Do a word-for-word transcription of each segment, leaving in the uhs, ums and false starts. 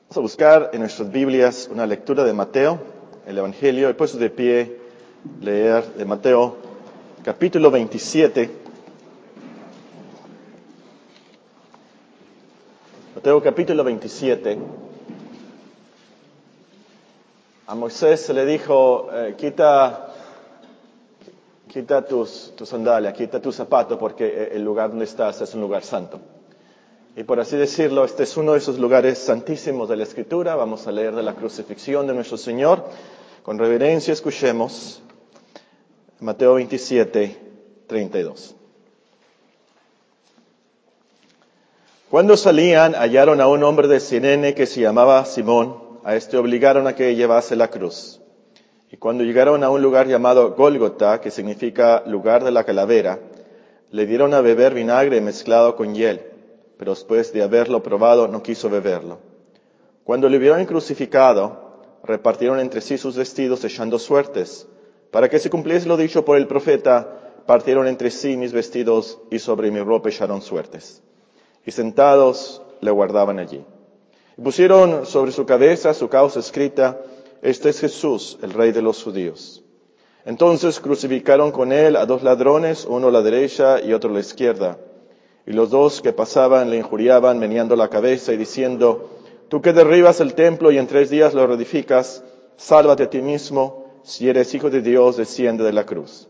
Vamos a buscar en nuestras Biblias una lectura de Mateo, el Evangelio. He puesto de pie leer de Mateo, capítulo veintisiete. Mateo, capítulo veintisiete. A Moisés se le dijo, eh, quita, quita tus, tus sandalias, quita tus zapatos, porque el lugar donde estás es un lugar santo. Y por así decirlo, este es uno de esos lugares santísimos de la Escritura. Vamos a leer de la crucifixión de nuestro Señor. Con reverencia escuchemos Mateo veintisiete, treinta y dos. Cuando salían, hallaron a un hombre de Cirene que se llamaba Simón. A este obligaron a que llevase la cruz. Y cuando llegaron a un lugar llamado Gólgota, que significa lugar de la calavera, le dieron a beber vinagre mezclado con hiel. Pero después de haberlo probado, no quiso beberlo. Cuando le hubieron crucificado, repartieron entre sí sus vestidos, echando suertes. Para que se cumpliese lo dicho por el profeta, partieron entre sí mis vestidos, y sobre mi ropa echaron suertes. Y sentados le guardaban allí. Y pusieron sobre su cabeza su causa escrita: Este es Jesús, el Rey de los Judíos. Entonces crucificaron con él a dos ladrones, uno a la derecha y otro a la izquierda. Y los dos que pasaban le injuriaban, meneando la cabeza y diciendo: Tú que derribas el templo y en tres días lo reedificas, sálvate a ti mismo. Si eres hijo de Dios, desciende de la cruz.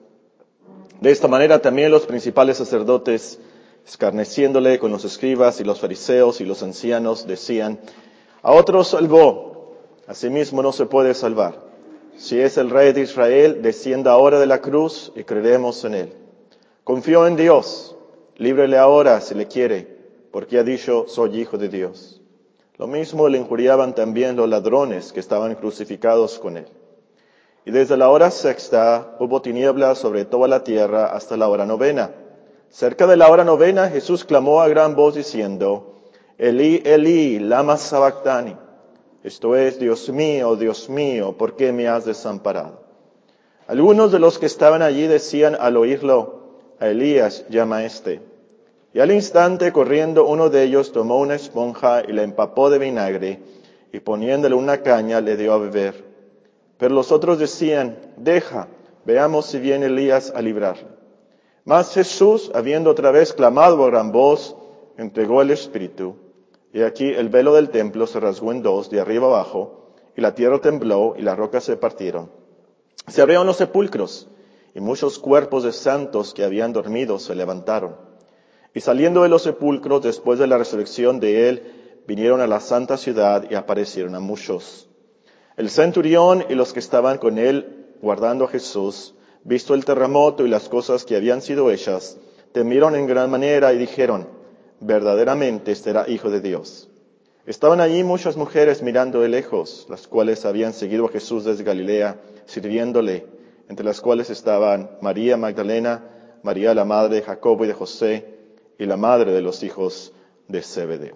De esta manera también los principales sacerdotes, escarneciéndole con los escribas y los fariseos y los ancianos, decían: A otro salvó, a sí mismo no se puede salvar. Si es el Rey de Israel, descienda ahora de la cruz y creeremos en él. Confió en Dios. Líbrele ahora si le quiere, porque ha dicho, soy hijo de Dios. Lo mismo le injuriaban también los ladrones que estaban crucificados con él. Y desde la hora sexta hubo tinieblas sobre toda la tierra hasta la hora novena. Cerca de la hora novena Jesús clamó a gran voz diciendo: Elí, Elí, lama sabactani. Esto es, Dios mío, Dios mío, ¿por qué me has desamparado? Algunos de los que estaban allí decían al oírlo: A Elías llama a este. Y al instante, corriendo, uno de ellos tomó una esponja y la empapó de vinagre, y poniéndole una caña le dio a beber. Pero los otros decían: Deja, veamos si viene Elías a librarle. Mas Jesús, habiendo otra vez clamado a gran voz, entregó el Espíritu. Y aquí el velo del templo se rasgó en dos, de arriba abajo, y la tierra tembló, y las rocas se partieron. Se abrieron los sepulcros, y muchos cuerpos de santos que habían dormido se levantaron. Y saliendo de los sepulcros, después de la resurrección de él, vinieron a la santa ciudad y aparecieron a muchos. El centurión y los que estaban con él, guardando a Jesús, visto el terremoto y las cosas que habían sido hechas, temieron en gran manera y dijeron: verdaderamente este era hijo de Dios. Estaban allí muchas mujeres mirando de lejos, las cuales habían seguido a Jesús desde Galilea, sirviéndole, entre las cuales estaban María Magdalena, María la madre de Jacobo y de José, y la madre de los hijos de Zebedeo.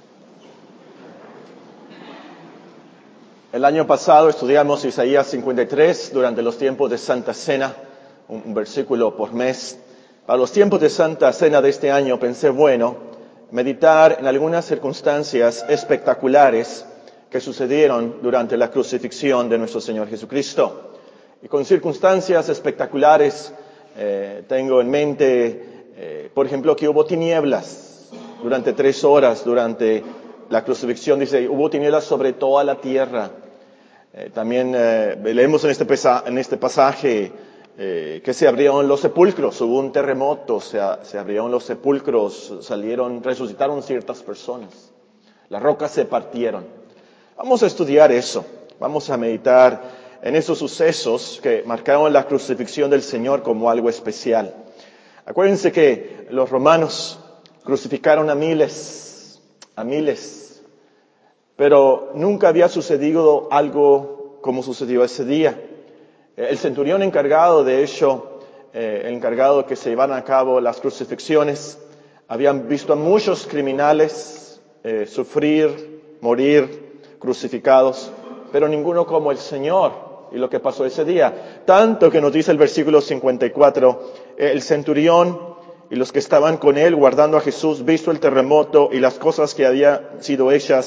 El año pasado estudiamos Isaías cincuenta y tres durante los tiempos de Santa Cena, un, un versículo por mes. Para los tiempos de Santa Cena de este año pensé, bueno, meditar en algunas circunstancias espectaculares que sucedieron durante la crucifixión de nuestro Señor Jesucristo. Y con circunstancias espectaculares eh, tengo en mente, eh, por ejemplo, que hubo tinieblas durante tres horas durante la crucifixión. Dice, hubo tinieblas sobre toda la tierra. Eh, también eh, leemos en este, pesa- en este pasaje eh, que se abrieron los sepulcros, hubo un terremoto, se, a- se abrieron los sepulcros, salieron, resucitaron ciertas personas. Las rocas se partieron. Vamos a estudiar eso, vamos a meditar en esos sucesos que marcaron la crucifixión del Señor como algo especial. Acuérdense que los romanos crucificaron a miles, a miles, pero nunca había sucedido algo como sucedió ese día. El centurión encargado, de hecho, eh, el encargado de que se llevaran a cabo las crucifixiones, habían visto a muchos criminales eh, sufrir, morir, crucificados, pero ninguno como el Señor. Y lo que pasó ese día, tanto que nos dice el versículo cincuenta y cuatro, el centurión y los que estaban con él guardando a Jesús, visto el terremoto y las cosas que habían sido hechas,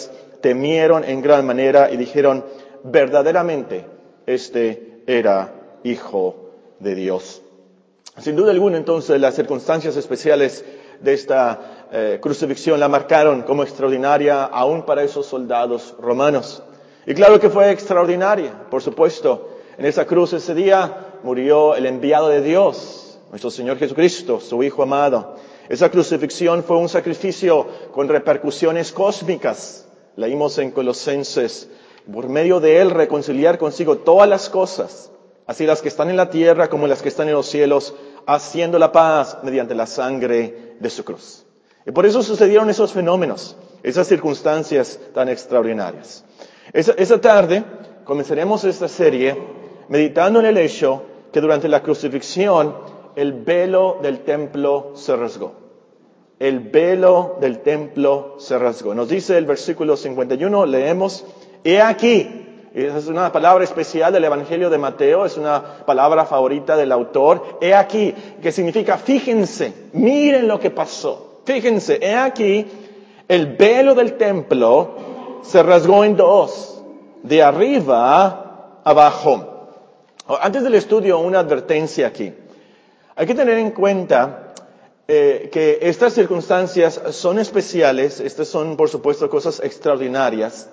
temieron en gran manera y dijeron, verdaderamente, este era Hijo de Dios. Sin duda alguna, entonces, las circunstancias especiales de esta eh, crucifixión la marcaron como extraordinaria aún para esos soldados romanos. Y claro que fue extraordinaria, por supuesto. En esa cruz ese día murió el enviado de Dios, nuestro Señor Jesucristo, su Hijo amado. Esa crucifixión fue un sacrificio con repercusiones cósmicas. Leímos en Colosenses, por medio de él reconciliar consigo todas las cosas, así las que están en la tierra como las que están en los cielos, haciendo la paz mediante la sangre de su cruz. Y por eso sucedieron esos fenómenos, esas circunstancias tan extraordinarias. Esa, esa tarde comenzaremos esta serie meditando en el hecho que durante la crucifixión el velo del templo se rasgó. El velo del templo se rasgó. Nos dice el versículo cincuenta y uno, leemos, he aquí. Esa es una palabra especial del Evangelio de Mateo, es una palabra favorita del autor. He aquí, que significa fíjense, miren lo que pasó. Fíjense, he aquí, el velo del templo se rasgó en dos, de arriba abajo. Antes del estudio, una advertencia aquí. Hay que tener en cuenta eh, que estas circunstancias son especiales, estas son por supuesto cosas extraordinarias,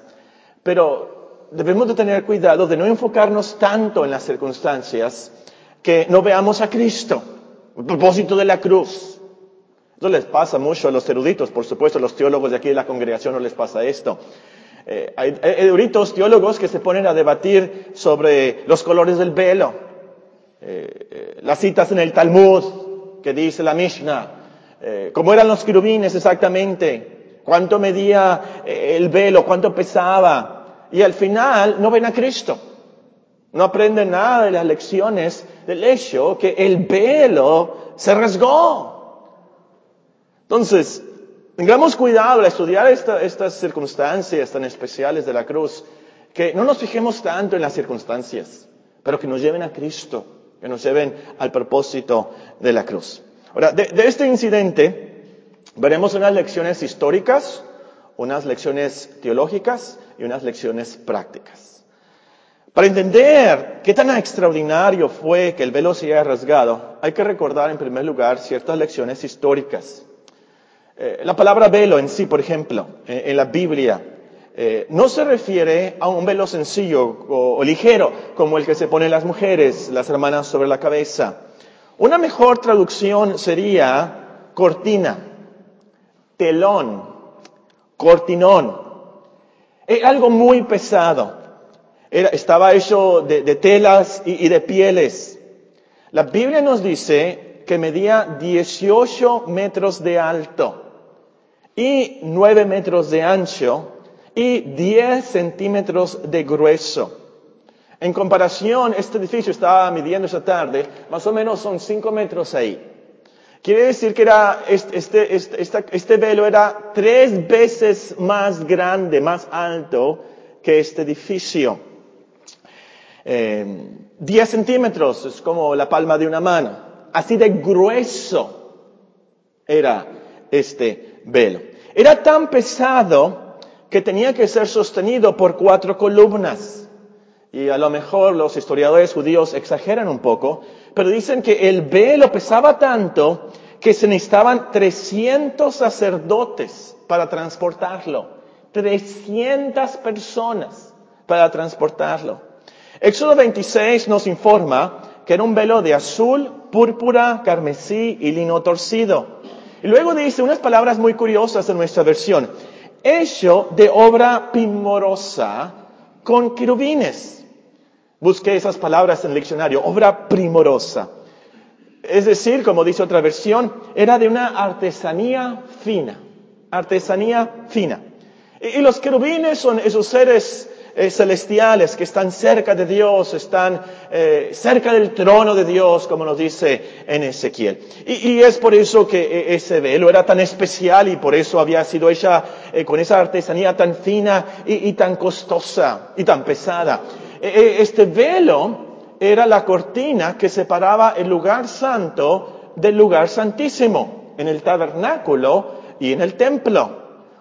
pero debemos de tener cuidado de no enfocarnos tanto en las circunstancias que no veamos a Cristo, el propósito de la cruz. Eso les pasa mucho a los eruditos, por supuesto, a los teólogos de aquí de la congregación no les pasa esto. Eh, hay eruditos, teólogos que se ponen a debatir sobre los colores del velo, eh, eh, las citas en el Talmud que dice la Mishnah, eh, cómo eran los querubines exactamente, cuánto medía eh, el velo, cuánto pesaba, y al final no ven a Cristo. No aprenden nada de las lecciones del hecho que el velo se rasgó. Entonces, tengamos cuidado al estudiar esta, estas circunstancias tan especiales de la cruz, que no nos fijemos tanto en las circunstancias, pero que nos lleven a Cristo, que nos lleven al propósito de la cruz. Ahora, de, de este incidente veremos unas lecciones históricas, unas lecciones teológicas y unas lecciones prácticas. Para entender qué tan extraordinario fue que el velo se haya rasgado, hay que recordar en primer lugar ciertas lecciones históricas. Eh, la palabra velo en sí, por ejemplo, eh, en la Biblia, eh, no se refiere a un velo sencillo o, o ligero, como el que se ponen las mujeres, las hermanas sobre la cabeza. Una mejor traducción sería cortina, telón, cortinón. Era algo muy pesado. Era, estaba hecho de, de telas y, y de pieles. La Biblia nos dice que medía dieciocho metros de alto y nueve metros de ancho y diez centímetros de grueso. En comparación, este edificio estaba midiendo esta tarde, más o menos son cinco metros ahí. Quiere decir que era este, este, este, este, este velo era tres veces más grande, más alto que este edificio. Eh, diez centímetros es como la palma de una mano. Así de grueso era este velo. Era tan pesado que tenía que ser sostenido por cuatro columnas. Y a lo mejor los historiadores judíos exageran un poco, pero dicen que el velo pesaba tanto que se necesitaban trescientos sacerdotes para transportarlo. trescientas personas para transportarlo. Éxodo veintiséis nos informa que era un velo de azul, púrpura, carmesí y lino torcido. Y luego dice unas palabras muy curiosas en nuestra versión. Hecho de obra primorosa con querubines. Busqué esas palabras en el diccionario. Obra primorosa. Es decir, como dice otra versión, era de una artesanía fina. Artesanía fina. Y, y los querubines son esos seres eh, celestiales que están cerca de Dios, están eh, cerca del trono de Dios, como nos dice en Ezequiel. Y, y es por eso que ese velo era tan especial y por eso había sido hecha eh, con esa artesanía tan fina y, y tan costosa y tan pesada. Eh, este velo era la cortina que separaba el lugar santo del lugar santísimo, en el tabernáculo y en el templo.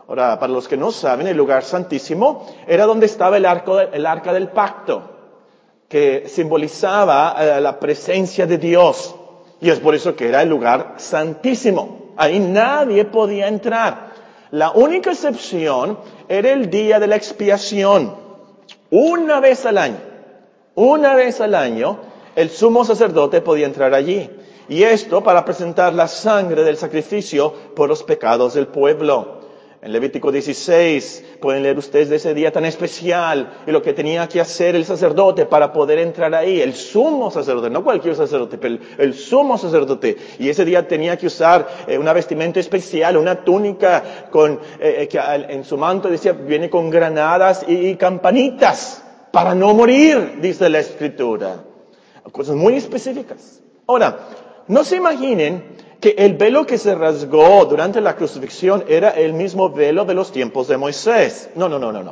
Ahora, para los que no saben, el lugar santísimo era donde estaba el, arco, el arca del pacto, que simbolizaba eh, la presencia de Dios. Y es por eso que era el lugar santísimo. Ahí nadie podía entrar. La única excepción era el día de la expiación. Una vez al año, una vez al año, el sumo sacerdote podía entrar allí. Y esto para presentar la sangre del sacrificio por los pecados del pueblo. En Levítico dieciséis pueden leer ustedes de ese día tan especial y lo que tenía que hacer el sacerdote para poder entrar ahí. El sumo sacerdote, no cualquier sacerdote, pero el, el sumo sacerdote. Y ese día tenía que usar eh, una vestimenta especial, una túnica con eh, que en su manto decía viene con granadas y, y campanitas para no morir, dice la Escritura. Cosas muy específicas. Ahora, no se imaginen que el velo que se rasgó durante la crucifixión era el mismo velo de los tiempos de Moisés. No, no, no, no, no.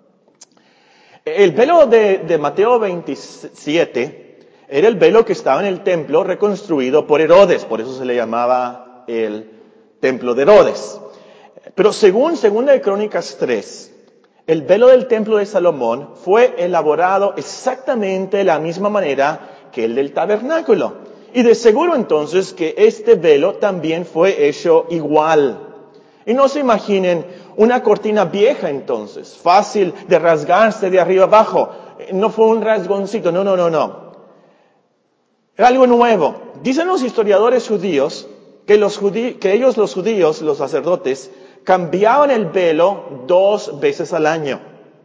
El velo de, de Mateo veintisiete era el velo que estaba en el templo reconstruido por Herodes, por eso se le llamaba el templo de Herodes. Pero según Segunda de Crónicas tres, el velo del templo de Salomón fue elaborado exactamente de la misma manera que el del tabernáculo. Y de seguro entonces que este velo también fue hecho igual. Y no se imaginen una cortina vieja entonces, fácil de rasgarse de arriba abajo. No fue un rasgoncito, no, no, no, no. Era algo nuevo. Dicen los historiadores judíos que, los judí- que ellos los judíos, los sacerdotes, cambiaban el velo dos veces al año.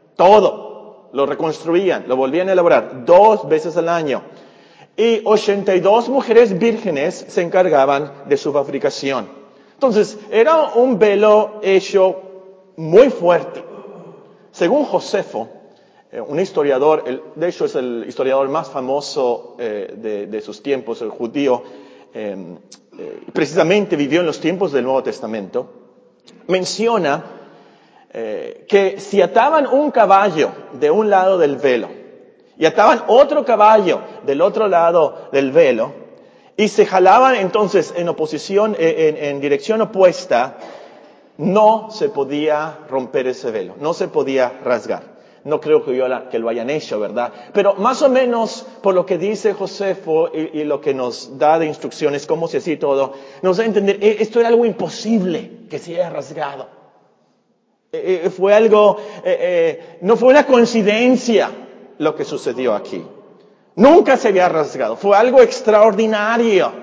Todo. Lo reconstruían, lo volvían a elaborar dos veces al año. Y ochenta y dos mujeres vírgenes se encargaban de su fabricación. Entonces, era un velo hecho muy fuerte. Según Josefo, eh, un historiador, el, de hecho es el historiador más famoso eh, de, de sus tiempos, el judío, eh, eh, precisamente vivió en los tiempos del Nuevo Testamento, menciona eh, que si ataban un caballo de un lado del velo, y ataban otro caballo del otro lado del velo y se jalaban entonces en oposición, en, en dirección opuesta, no se podía romper ese velo, no se podía rasgar. No creo que, yo la, que lo hayan hecho, ¿verdad? Pero más o menos por lo que dice Josefo y, y lo que nos da de instrucciones, cómo se hacía todo, nos da a entender, eh, esto era algo imposible que se haya rasgado. Eh, eh, fue algo, eh, eh, no fue una coincidencia lo que sucedió aquí. Nunca se había rasgado. Fue algo extraordinario.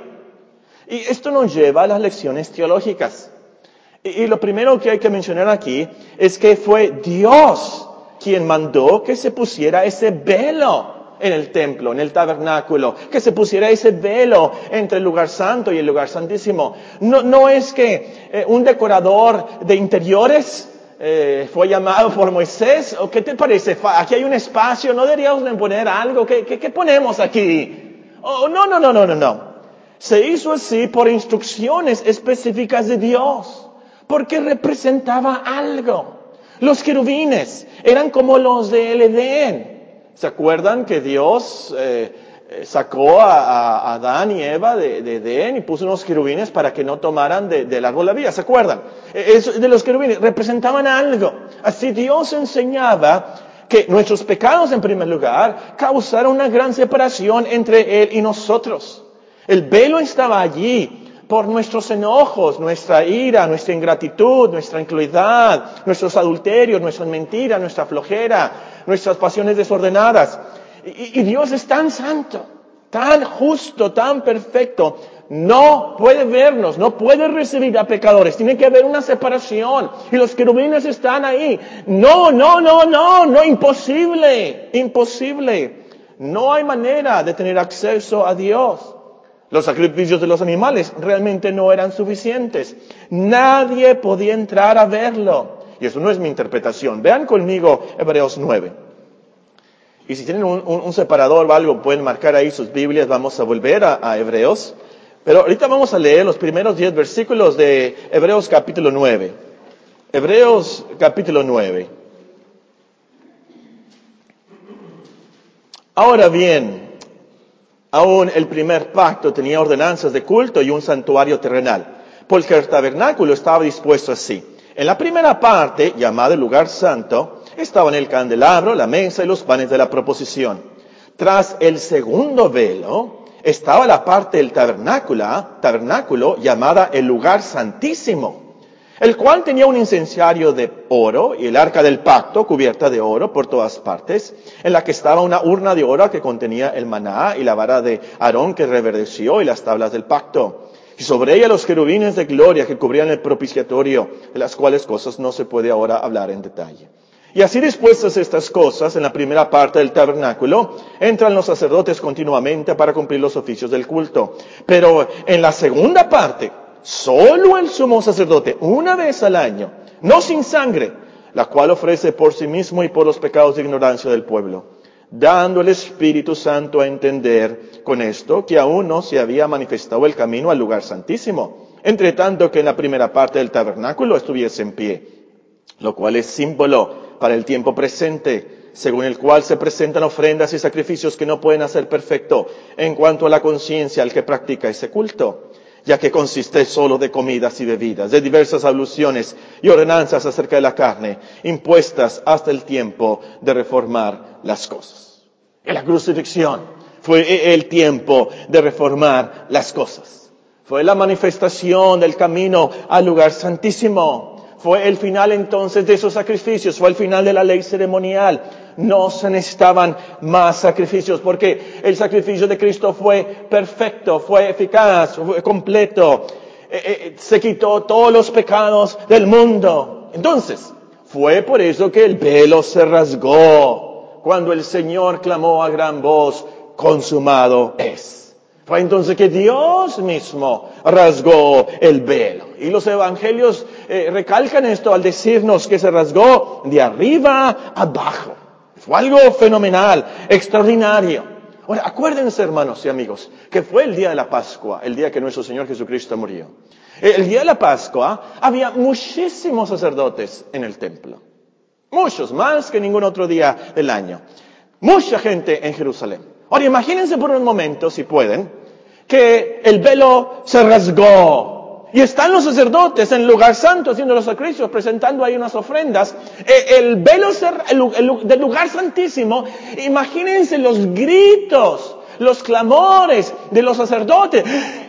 Y esto nos lleva a las lecciones teológicas. Y, y lo primero que hay que mencionar aquí es que fue Dios quien mandó que se pusiera ese velo en el templo, en el tabernáculo, que se pusiera ese velo entre el lugar santo y el lugar santísimo. No, no es que eh, un decorador de interiores Eh, fue llamado por Moisés, ¿o qué te parece? Aquí hay un espacio, ¿no deberíamos poner algo? ¿Qué, qué, qué ponemos aquí? Oh, no, no, no, no, no, no. Se hizo así por instrucciones específicas de Dios, porque representaba algo. Los querubines eran como los del Edén. ¿Se acuerdan que Dios eh, sacó a, a Adán y Eva de, de Edén y puso unos querubines para que no tomaran de, del árbol de la vida? ¿Se acuerdan? Es, de los querubines representaban algo. Así Dios enseñaba que nuestros pecados en primer lugar causaron una gran separación entre Él y nosotros. El velo estaba allí por nuestros enojos, nuestra ira, nuestra ingratitud, nuestra incredulidad, nuestros adulterios, nuestras mentiras, nuestra flojera, nuestras pasiones desordenadas. Y, y Dios es tan santo, tan justo, tan perfecto. No puede vernos, no puede recibir a pecadores. Tiene que haber una separación. Y los querubines están ahí. No, no, no, no, no, imposible, imposible. No hay manera de tener acceso a Dios. Los sacrificios de los animales realmente no eran suficientes. Nadie podía entrar a verlo. Y eso no es mi interpretación. Vean conmigo Hebreos nueve. Y si tienen un, un, un separador o algo, pueden marcar ahí sus Biblias. Vamos a volver a, a Hebreos. Pero ahorita vamos a leer los primeros diez versículos de Hebreos capítulo nueve. Hebreos capítulo nueve. Ahora bien, aún el primer pacto tenía ordenanzas de culto y un santuario terrenal, porque el tabernáculo estaba dispuesto así. En la primera parte, llamada el lugar santo, estaban el candelabro, la mesa y los panes de la proposición. Tras el segundo velo, estaba la parte del tabernáculo, tabernáculo llamada el lugar santísimo, el cual tenía un incensario de oro y el arca del pacto cubierta de oro por todas partes, en la que estaba una urna de oro que contenía el maná y la vara de Aarón que reverdeció y las tablas del pacto. Y sobre ella los querubines de gloria que cubrían el propiciatorio, de las cuales cosas no se puede ahora hablar en detalle. Y así dispuestas estas cosas, en la primera parte del tabernáculo, entran los sacerdotes continuamente para cumplir los oficios del culto. Pero en la segunda parte, solo el sumo sacerdote, una vez al año, no sin sangre, la cual ofrece por sí mismo y por los pecados de ignorancia del pueblo, dando el Espíritu Santo a entender con esto que aún no se había manifestado el camino al lugar santísimo, entre tanto que en la primera parte del tabernáculo estuviese en pie, lo cual es símbolo para el tiempo presente, según el cual se presentan ofrendas y sacrificios que no pueden hacer perfecto en cuanto a la conciencia al que practica ese culto, ya que consiste solo de comidas y bebidas, de diversas alusiones y ordenanzas acerca de la carne, impuestas hasta el tiempo de reformar las cosas. En la crucifixión fue el tiempo de reformar las cosas. Fue la manifestación del camino al lugar santísimo. Fue el final entonces de esos sacrificios, fue el final de la ley ceremonial. No se necesitaban más sacrificios porque el sacrificio de Cristo fue perfecto, fue eficaz, fue completo. Eh, eh, se quitó todos los pecados del mundo. Entonces, fue por eso que el velo se rasgó cuando el Señor clamó a gran voz, consumado es. Fue entonces que Dios mismo rasgó el velo. Y los evangelios eh, recalcan esto al decirnos que se rasgó de arriba abajo. Fue algo fenomenal, extraordinario. Ahora, acuérdense, hermanos y amigos, que fue el día de la Pascua, el día que nuestro Señor Jesucristo murió. El día de la Pascua había muchísimos sacerdotes en el templo. Muchos, más que ningún otro día del año. Mucha gente en Jerusalén. Ahora, imagínense por un momento, si pueden, que el velo se rasgó. Y están los sacerdotes en el lugar santo haciendo los sacrificios, presentando ahí unas ofrendas. El velo se, el, el, del lugar santísimo, imagínense los gritos, los clamores de los sacerdotes.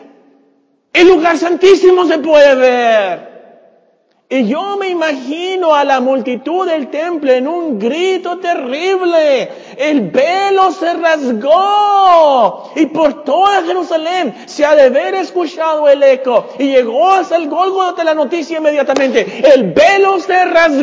El lugar santísimo se puede ver. Y yo me imagino a la multitud del templo en un grito terrible. El velo se rasgó. Y por toda Jerusalén se ha de haber escuchado el eco. Y llegó hasta el Gólgota la noticia inmediatamente. El velo se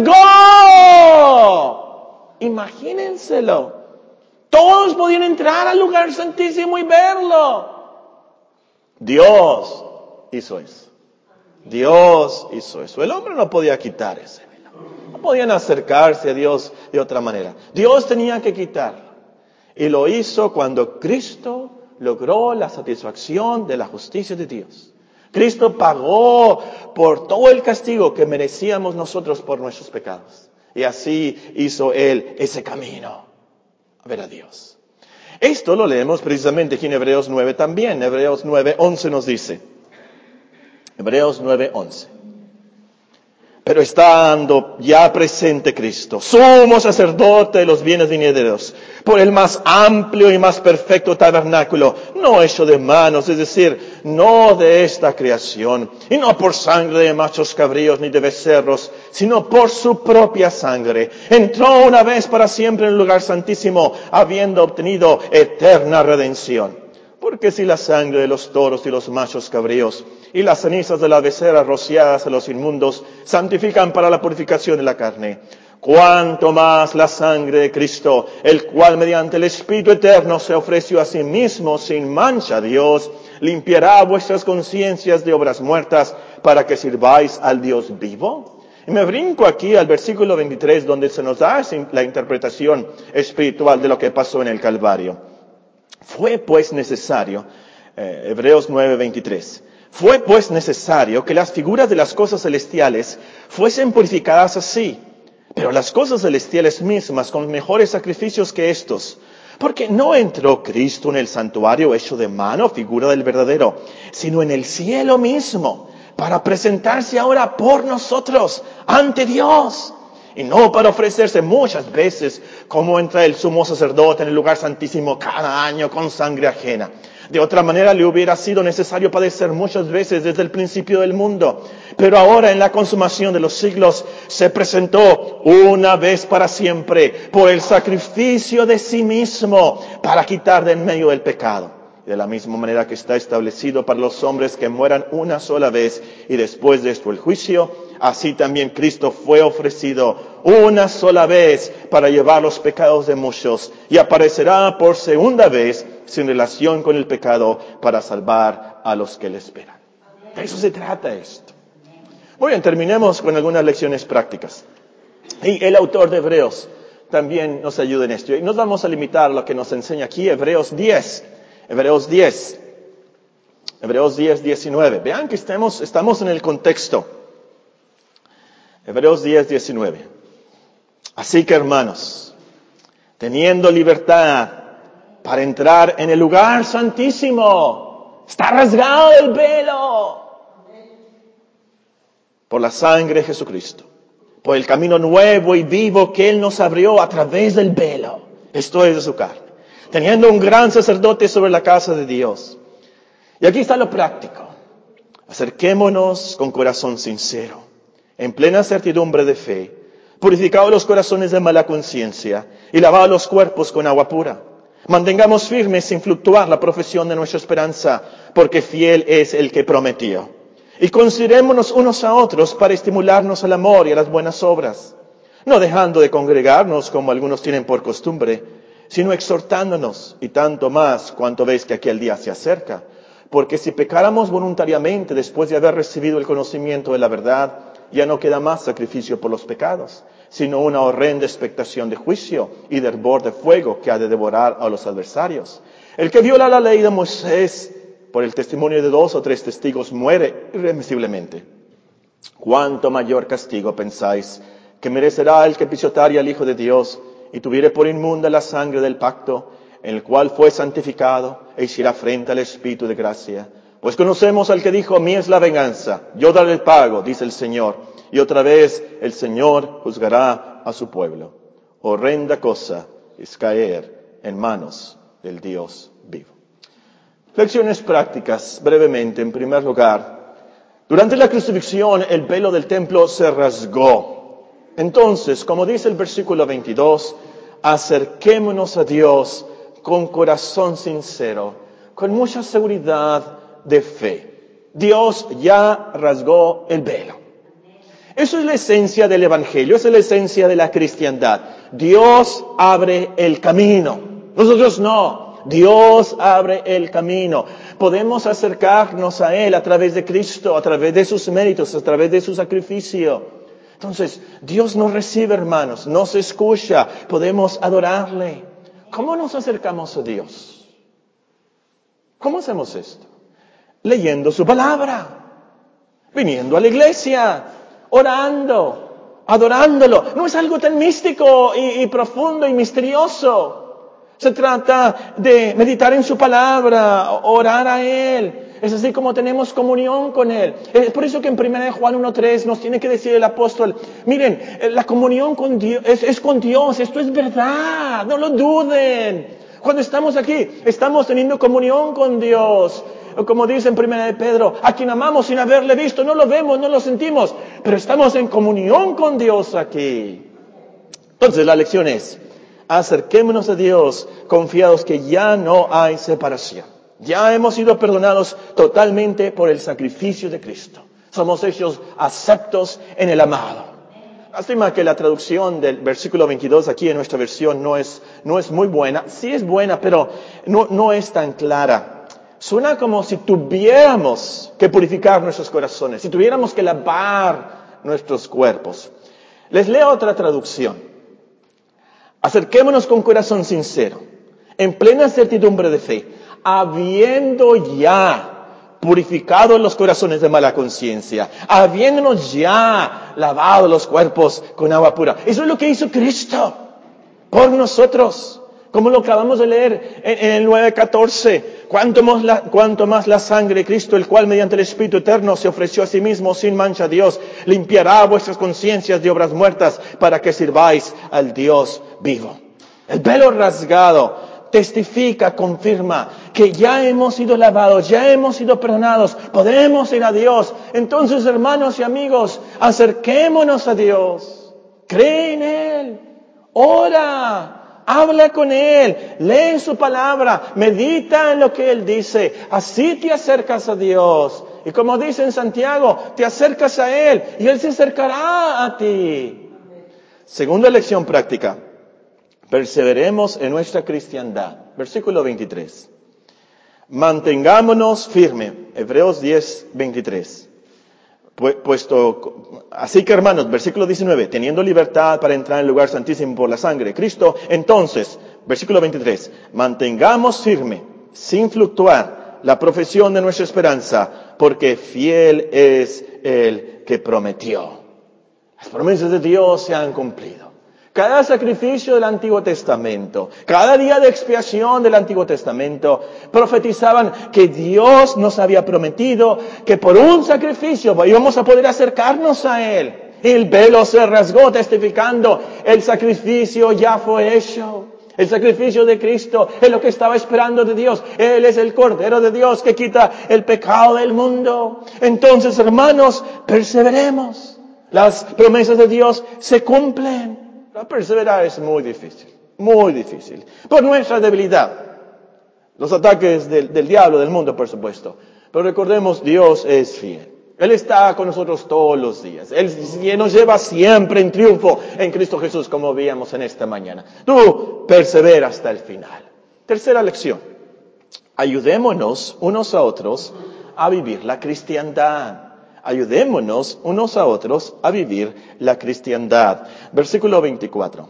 rasgó. Imagínenselo. Todos podían entrar al lugar santísimo y verlo. Dios hizo eso. Dios hizo eso. El hombre no podía quitar ese velo. No podían acercarse a Dios de otra manera. Dios tenía que quitarlo. Y lo hizo cuando Cristo logró la satisfacción de la justicia de Dios. Cristo pagó por todo el castigo que merecíamos nosotros por nuestros pecados. Y así hizo Él ese camino a ver a Dios. Esto lo leemos precisamente aquí en Hebreos nueve también. Hebreos nueve once nos dice. Hebreos nueve once. Pero estando ya presente Cristo, sumo sacerdote de los bienes venideros, por el más amplio y más perfecto tabernáculo, no hecho de manos, es decir, no de esta creación, y no por sangre de machos cabríos ni de becerros, sino por su propia sangre, entró una vez para siempre en el lugar santísimo, habiendo obtenido eterna redención. Porque si la sangre de los toros y los machos cabríos y las cenizas de la becerra rociadas a los inmundos santifican para la purificación de la carne, cuánto más la sangre de Cristo, el cual mediante el Espíritu Eterno se ofreció a sí mismo sin mancha a Dios, limpiará vuestras conciencias de obras muertas para que sirváis al Dios vivo. Y me brinco aquí al versículo veintitrés donde se nos da la interpretación espiritual de lo que pasó en el Calvario. Fue pues necesario, eh, Hebreos nueve veintitrés, fue pues necesario que las figuras de las cosas celestiales fuesen purificadas así, pero las cosas celestiales mismas con mejores sacrificios que estos, porque no entró Cristo en el santuario hecho de mano, figura del verdadero, sino en el cielo mismo, para presentarse ahora por nosotros ante Dios. Y no para ofrecerse muchas veces como entra el sumo sacerdote en el lugar santísimo cada año con sangre ajena. De otra manera le hubiera sido necesario padecer muchas veces desde el principio del mundo. Pero ahora en la consumación de los siglos se presentó una vez para siempre por el sacrificio de sí mismo para quitar de en medio del pecado. De la misma manera que está establecido para los hombres que mueran una sola vez y después de esto el juicio, así también Cristo fue ofrecido una sola vez para llevar los pecados de muchos y aparecerá por segunda vez sin relación con el pecado para salvar a los que le esperan. De eso se trata esto. Muy bien, terminemos con algunas lecciones prácticas. Y el autor de Hebreos también nos ayuda en esto. Y nos vamos a limitar a lo que nos enseña aquí Hebreos diez. Hebreos diez. Hebreos diez, diecinueve. Vean que estamos, estamos en el contexto. Hebreos diez, diecinueve. Así que hermanos, teniendo libertad para entrar en el lugar santísimo, está rasgado el velo por la sangre de Jesucristo, por el camino nuevo y vivo que Él nos abrió a través del velo, esto es de su carne, teniendo un gran sacerdote sobre la casa de Dios. Y aquí está lo práctico. Acerquémonos con corazón sincero, en plena certidumbre de fe, purificados los corazones de mala conciencia y lavados los cuerpos con agua pura. Mantengamos firmes sin fluctuar la profesión de nuestra esperanza, porque fiel es el que prometió. Y considerémonos unos a otros para estimularnos al amor y a las buenas obras, no dejando de congregarnos como algunos tienen por costumbre, sino exhortándonos, y tanto más cuanto veis que aquel día se acerca. Porque si pecáramos voluntariamente después de haber recibido el conocimiento de la verdad, ya no queda más sacrificio por los pecados, sino una horrenda expectación de juicio y de hervor de fuego que ha de devorar a los adversarios. El que viola la ley de Moisés por el testimonio de dos o tres testigos muere irremisiblemente. ¿Cuánto mayor castigo pensáis que merecerá el que pisotare al Hijo de Dios y tuviere por inmunda la sangre del pacto, en el cual fue santificado e hiciera frente al Espíritu de gracia? Pues conocemos al que dijo, mía es la venganza, yo daré el pago, dice el Señor. Y otra vez el Señor juzgará a su pueblo. Horrenda cosa es caer en manos del Dios vivo. Lecciones prácticas, brevemente. En primer lugar, durante la crucifixión el velo del templo se rasgó. Entonces, como dice el versículo veintidós, acerquémonos a Dios con corazón sincero, con mucha seguridad de fe. Dios ya rasgó el velo. Eso es la esencia del Evangelio, esa es la esencia de la cristiandad. Dios abre el camino, nosotros no. Dios abre el camino. Podemos acercarnos a Él a través de Cristo, a través de sus méritos, a través de su sacrificio. Entonces, Dios nos recibe, hermanos, nos escucha, podemos adorarle. ¿Cómo nos acercamos a Dios? ¿Cómo hacemos esto? Leyendo su palabra, viniendo a la iglesia, orando, adorándolo. No es algo tan místico y, y profundo y misterioso. Se trata de meditar en su palabra, orar a Él. Es así como tenemos comunión con Él. Es por eso que en primera de Juan uno tres nos tiene que decir el apóstol, miren, la comunión con Dios es, es con Dios, esto es verdad, no lo duden. Cuando estamos aquí, estamos teniendo comunión con Dios. Como dice en primera de Pedro, a quien amamos sin haberle visto, no lo vemos, no lo sentimos, pero estamos en comunión con Dios aquí. Entonces la lección es, acerquémonos a Dios confiados que ya no hay separación. Ya hemos sido perdonados totalmente por el sacrificio de Cristo. Somos hechos aceptos en el amado. Lástima que la traducción del versículo veintidós aquí en nuestra versión no es, no es muy buena. Sí es buena, pero no, no es tan clara. Suena como si tuviéramos que purificar nuestros corazones, si tuviéramos que lavar nuestros cuerpos. Les leo otra traducción. Acerquémonos con corazón sincero, en plena certidumbre de fe, habiendo ya purificado los corazones de mala conciencia, habiéndonos ya lavado los cuerpos con agua pura. Eso es lo que hizo Cristo por nosotros, como lo acabamos de leer en, en el nueve catorce. Cuanto más, la, cuanto más la sangre de Cristo, el cual mediante el Espíritu Eterno se ofreció a sí mismo sin mancha a Dios, limpiará vuestras conciencias de obras muertas para que sirváis al Dios vivo. El velo rasgado testifica, confirma que ya hemos sido lavados, ya hemos sido perdonados, podemos ir a Dios. Entonces, hermanos y amigos, acerquémonos a Dios. Cree en Él, ora, habla con Él, lee su palabra, medita en lo que Él dice. Así te acercas a Dios. Y como dice en Santiago, te acercas a Él y Él se acercará a ti. Segunda lección práctica. Perseveremos en nuestra cristiandad. Versículo veintitrés. Mantengámonos firme. Hebreos diez, veintitrés. Puesto, así que hermanos, versículo diecinueve, teniendo libertad para entrar en el lugar santísimo por la sangre de Cristo, entonces, versículo veintitrés, mantengamos firme, sin fluctuar, la profesión de nuestra esperanza, porque fiel es el que prometió. Las promesas de Dios se han cumplido. Cada sacrificio del Antiguo Testamento, cada día de expiación del Antiguo Testamento, profetizaban que Dios nos había prometido que por un sacrificio íbamos a poder acercarnos a Él. El velo se rasgó testificando, el sacrificio ya fue hecho. El sacrificio de Cristo es lo que estaba esperando de Dios. Él es el Cordero de Dios que quita el pecado del mundo. Entonces, hermanos, perseveremos. Las promesas de Dios se cumplen. Perseverar es muy difícil, muy difícil. Por nuestra debilidad. Los ataques del, del diablo, del mundo, por supuesto. Pero recordemos, Dios es fiel. Él está con nosotros todos los días. Él nos lleva siempre en triunfo en Cristo Jesús, como veíamos en esta mañana. Tú persevera hasta el final. Tercera lección. Ayudémonos unos a otros a vivir la cristiandad. Ayudémonos unos a otros a vivir la cristiandad. Versículo veinticuatro.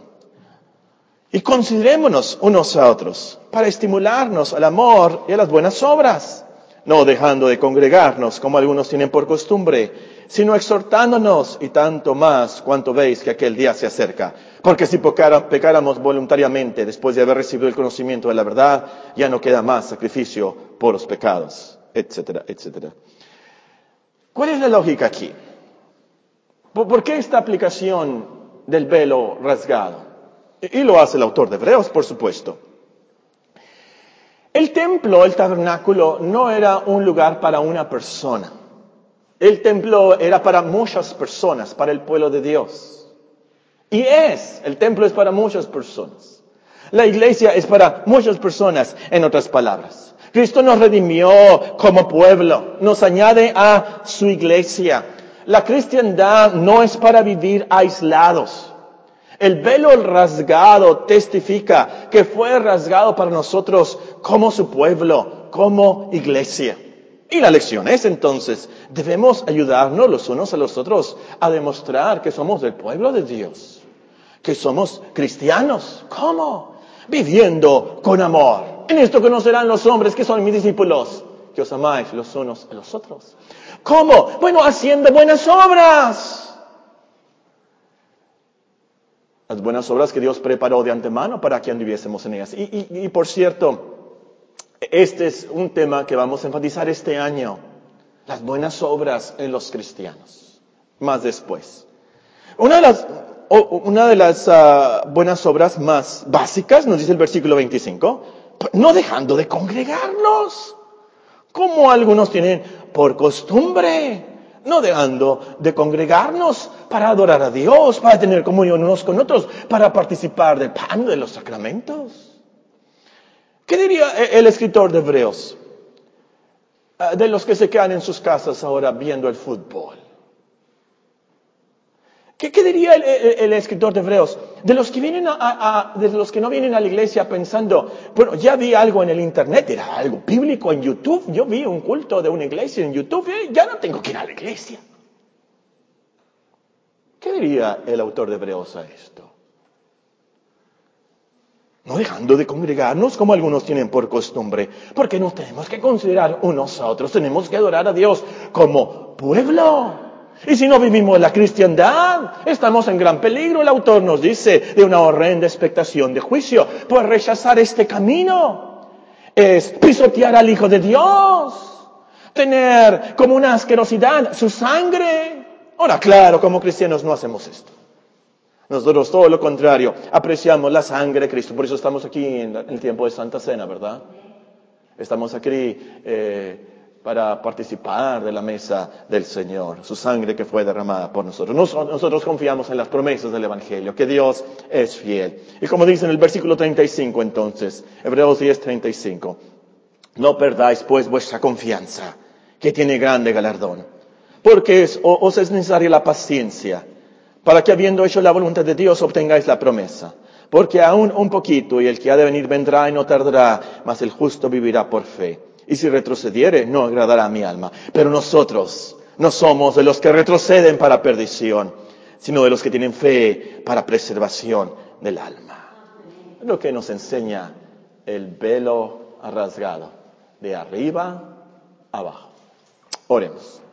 Y considerémonos unos a otros para estimularnos al amor y a las buenas obras, no dejando de congregarnos como algunos tienen por costumbre, sino exhortándonos y tanto más cuanto veis que aquel día se acerca. Porque si pecáramos voluntariamente después de haber recibido el conocimiento de la verdad, ya no queda más sacrificio por los pecados, etcétera, etcétera. ¿Cuál es la lógica aquí? ¿Por qué esta aplicación del velo rasgado? Y lo hace el autor de Hebreos, por supuesto. El templo, el tabernáculo, no era un lugar para una persona. El templo era para muchas personas, para el pueblo de Dios. Y es, el templo es para muchas personas. La iglesia es para muchas personas, en otras palabras. Cristo nos redimió como pueblo, nos añade a su iglesia. La cristiandad no es para vivir aislados. El velo rasgado testifica que fue rasgado para nosotros como su pueblo, como iglesia. Y la lección es entonces, debemos ayudarnos los unos a los otros a demostrar que somos del pueblo de Dios, que somos cristianos. ¿Cómo? Viviendo con amor. En esto conocerán los hombres que son mis discípulos, que os amáis los unos a los otros. ¿Cómo? Bueno, haciendo buenas obras. Las buenas obras que Dios preparó de antemano para que anduviésemos en ellas. Y, y, y por cierto, este es un tema que vamos a enfatizar este año. Las buenas obras en los cristianos. Más después. Una de las, una de las uh, buenas obras más básicas, nos dice el versículo veinticinco, no dejando de congregarnos, como algunos tienen por costumbre, no dejando de congregarnos para adorar a Dios, para tener comunión unos con otros, para participar del pan de los sacramentos. ¿Qué diría el escritor de Hebreos de los que se quedan en sus casas ahora viendo el fútbol? ¿Qué, qué diría el, el, el escritor de Hebreos de los que vienen a, a, a, de los que no vienen a la iglesia pensando, bueno, ya vi algo en el internet, era algo bíblico en YouTube, yo vi un culto de una iglesia en YouTube, eh, ya no tengo que ir a la iglesia? ¿Qué diría el autor de Hebreos a esto? No dejando de congregarnos como algunos tienen por costumbre, porque nos tenemos que considerar unos a otros, tenemos que adorar a Dios como pueblo. Y si no vivimos la cristiandad, estamos en gran peligro. El autor nos dice de una horrenda expectación de juicio por rechazar este camino. es pisotear al Hijo de Dios, tener como una asquerosidad su sangre. Ahora, claro, como cristianos no hacemos esto. Nosotros todo lo contrario, apreciamos la sangre de Cristo. Por eso estamos aquí en el tiempo de Santa Cena, ¿verdad? Estamos aquí eh, para participar de la mesa del Señor, su sangre que fue derramada por nosotros. Nosotros confiamos en las promesas del Evangelio, que Dios es fiel. Y como dice en el versículo treinta y cinco entonces, Hebreos diez, treinta y cinco, no perdáis pues vuestra confianza, que tiene grande galardón, porque es, os es necesaria la paciencia, para que habiendo hecho la voluntad de Dios obtengáis la promesa. Porque aún un poquito, y el que ha de venir vendrá y no tardará, mas el justo vivirá por fe. Y si retrocediere, no agradará a mi alma. Pero nosotros no somos de los que retroceden para perdición, sino de los que tienen fe para preservación del alma. Es lo que nos enseña el velo rasgado, de arriba abajo. Oremos.